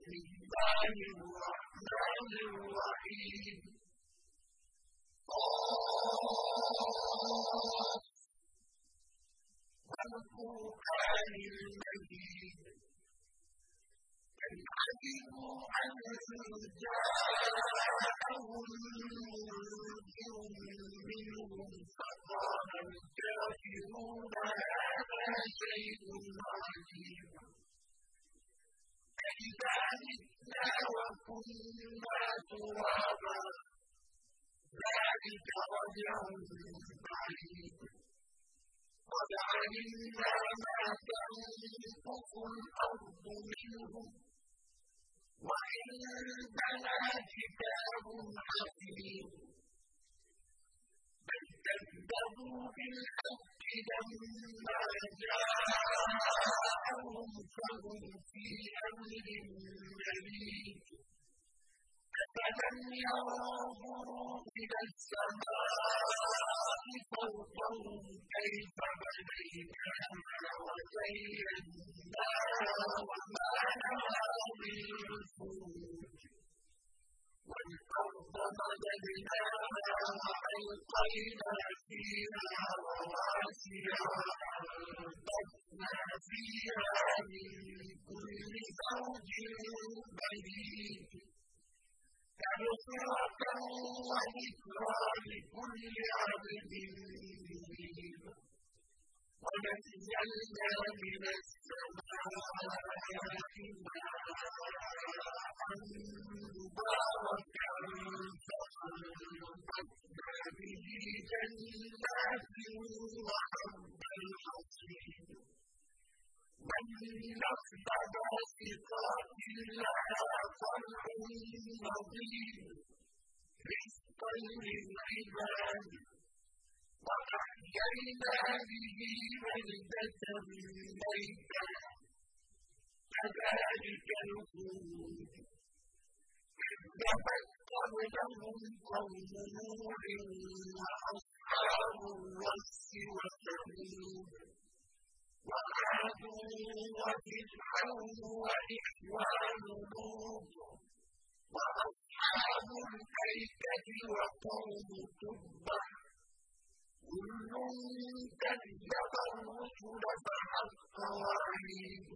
الله الرحمن الرحيم والقرآن المجيد بل عجبوا أن جاءهم منذر منهم فقال الكافرون هذا شيء عجيب أإذا متنا وكنا ترابا ذلك رجع بعيد قد علمنا ما تنقص الأرض منهم وعندنا كتاب حفيظ بل كذبوا بالحق لما جاءهم فهم في أمر مريج أفلم ينظروا إلى السماء فوقهم كيف بنيناها وزيناها وما لها من فروج والأرض مددناها وألقينا فيها رواسي وأنبتنا فيها من كل زوج بهيج تبصرة وذكرى لكل عبد منيب ونزلنا من السماء ماء مباركا فأنبتنا به جنات وحب الحصيد والنخل باسقات لها طلع نضيد رزقا للعباد وأحيينا به بلدة ميتا كذلك الخروج كذبت قبلهم قوم نوح وأصحاب الرس وثمود وعاد وفرعون وإخوان لوط وأصحاب الأيكة وقوم تبع كل كذب الرسل فحق وعيد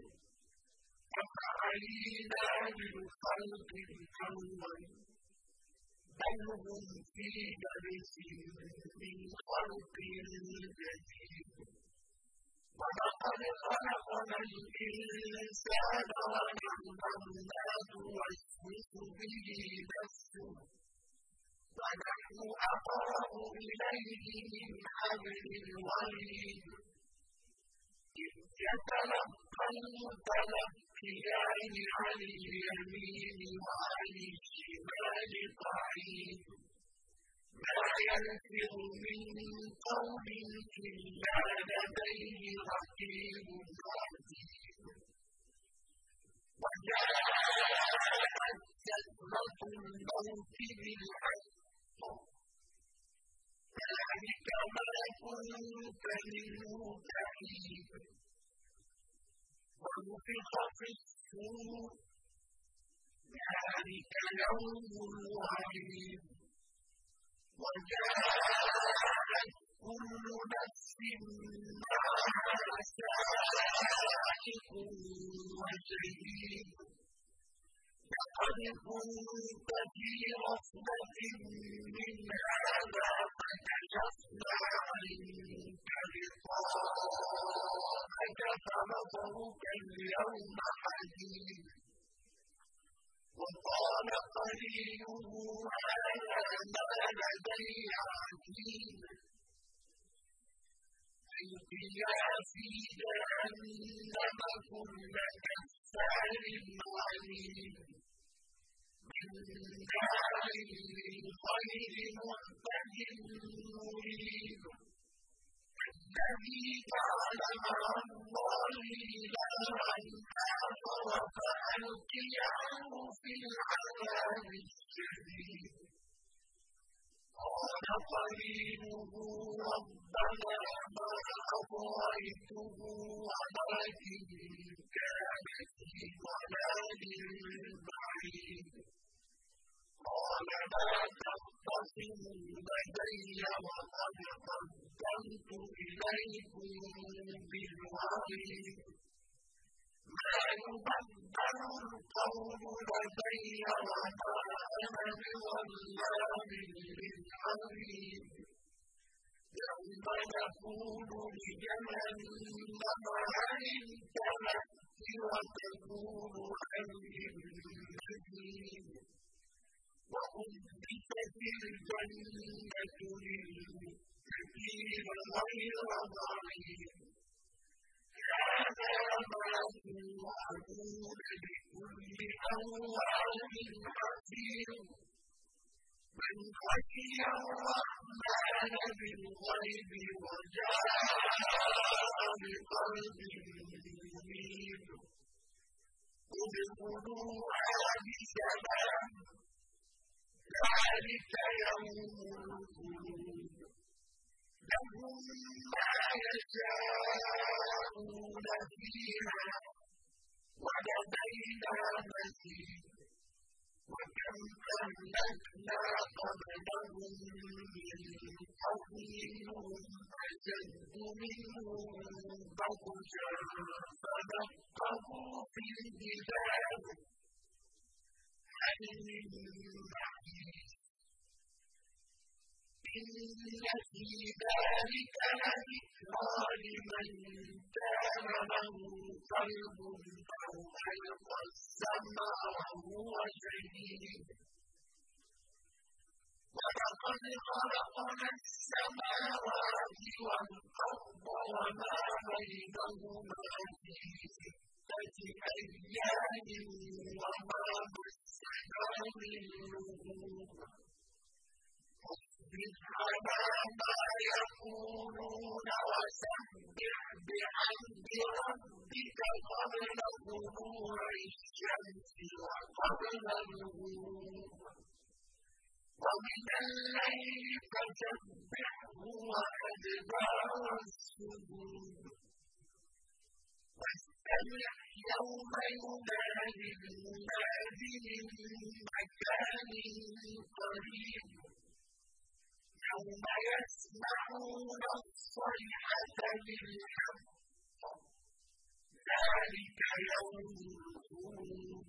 أفعينا بالخلق الأول بل هم في لبس من خلق جديد ولقد خلقنا الإنسان ونعلم ما توسوس به نفسه ونحن أقرب إليه من حبل الوريد إذ يتلقى المتلقيان عن اليمين وعن الشمال قعيد ما يلفظ من قول إلا لديه رقيب عتيد وجاءت سكرة الموت بالحق ذلك ما كنت منه تحيد ونفخ في الصور ذلك يوم الوعيد وجاءت كل نفس معها سائق وشهيد لقد كنت في غفلة من هذا فكشفنا عنك غطاءك فبصرك اليوم حديد وقال قرينه هذا ما لدي عتيد القيا في جهنم كل كفار عنيد مناع للخير معتد مريب الذي جعل مع الله إلها آخر فألقياه في العذاب الشديد قال قرينه ربنا ما أطغيته ولكن كان في ضلال لا تختصموا لدي وقد قدمت إليكم بالوحي ما يبدل القول لدي وما أنا بظلام للعبيد يوم نقول لجهنم هل امتلأت وتقول هل من مزيد وأزلفت الجنة للمتقين غير بعيد هذا ما توعدون لكل أواب حفيظ من خشي الرحمن بالغيب وجاء بقلب منيب ادخلوها بسلام ذلك يوم الخلود لهم ما يشاءون فيها ولدينا مزيد وكم أهلكنا قبلهم من قرن هم أشد منهم بطشا فنقبوا في البلاد هل من محيص إن في ذلك لذكرى لمن كان له قلب أو ألقى السمع وهو شهيد ولقد خلقنا السماوات والأرض وما بينهما في 6 أيام وما مسنا من لغوب اصبر على ما يقولون وسبح بحمد ربك قبل طلوع الشمس وقبل الغروب ومن الليل فسبحه وأدبار السجود واستمع يوم ينادي المناد من مكان قريب يوم يسمعون الصيحة بالحق ذلك يوم الخلود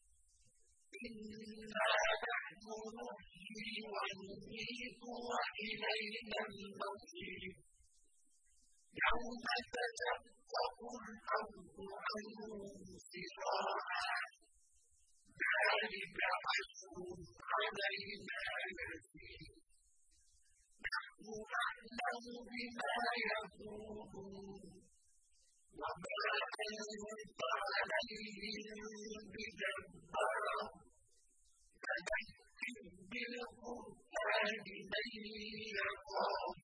إنا نحن نحيي ونميت وإلينا المصير يوم تشقق الأرض عنهم سراعا ذلك حشر علينا يسير نحن أعلم بما يقولون وما أنت عليهم بجبار فذكر بالقرآن من يخاف